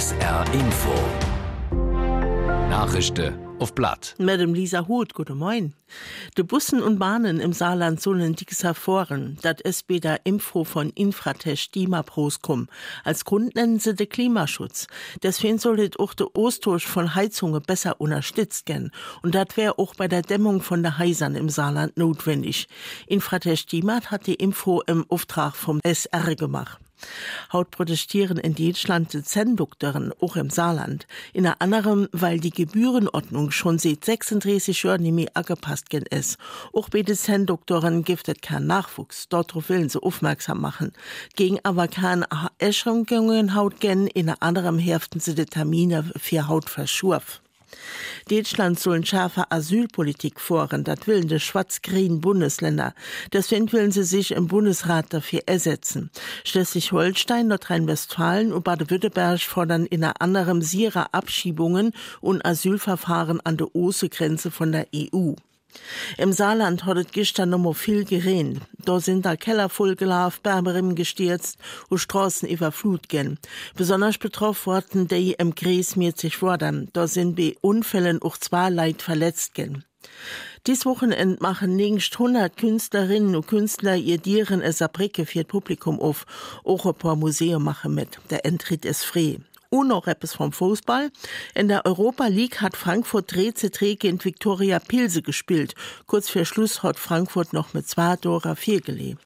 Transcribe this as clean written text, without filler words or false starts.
SR Info. Nachrichten auf Blatt. Madame Lisa Huth, guten Morgen. Die Bussen und Bahnen im Saarland sollen dies hervoren, dat es bei der Info von Infratech Dimapros kommen. Als Grund nennen sie den Klimaschutz. Deswegen soll auch der Austausch von Heizungen besser unterstützt werden. Und das wäre auch bei der Dämmung von der Heisern im Saarland notwendig. Infratech Dimat hat die Info im Auftrag vom SR gemacht. Haut protestieren in Deutschland die Zahndoktoren, auch im Saarland. In anderem, weil die Gebührenordnung schon seit 36 Jahren nicht mehr angepasst ist. Auch bei den Zahndoktoren gibt es keinen Nachwuchs. Darauf wollen sie aufmerksam machen. Gegen aber keine Erschränkungen Haut gen, in anderem heften sie die Termine für Haut verschurf. Deutschland soll eine scharfe Asylpolitik fahren, das willen die schwarz-grünen Bundesländer. Deswegen wollen sie sich im Bundesrat dafür ersetzen. Schleswig-Holstein, Nordrhein-Westfalen und Baden-Württemberg fordern in anderem sierer Abschiebungen und Asylverfahren an der Außengrenze von der EU. Im Saarland hat es gestern noch mal viel geregnet. Da sind da Keller vollgelaufen, Berberim gestürzt und Straßen überflutet gen. Besonders betroffen wurden die im Kreis 40 Wordern. Da sind bei Unfällen auch 2 Leute verletzt gen. Dies Wochenende machen nächst 100 Künstlerinnen und Künstler ihr Dieren in Saarbrücke für das Publikum auf. Auch ein paar Museen machen mit. Der Eintritt ist frei. Und noch etwas vom Fußball. In der Europa League hat Frankfurt 3-3 gegen Viktoria Pilsen gespielt. Kurz vor Schluss hat Frankfurt noch mit 2 Toren 4 gelegt.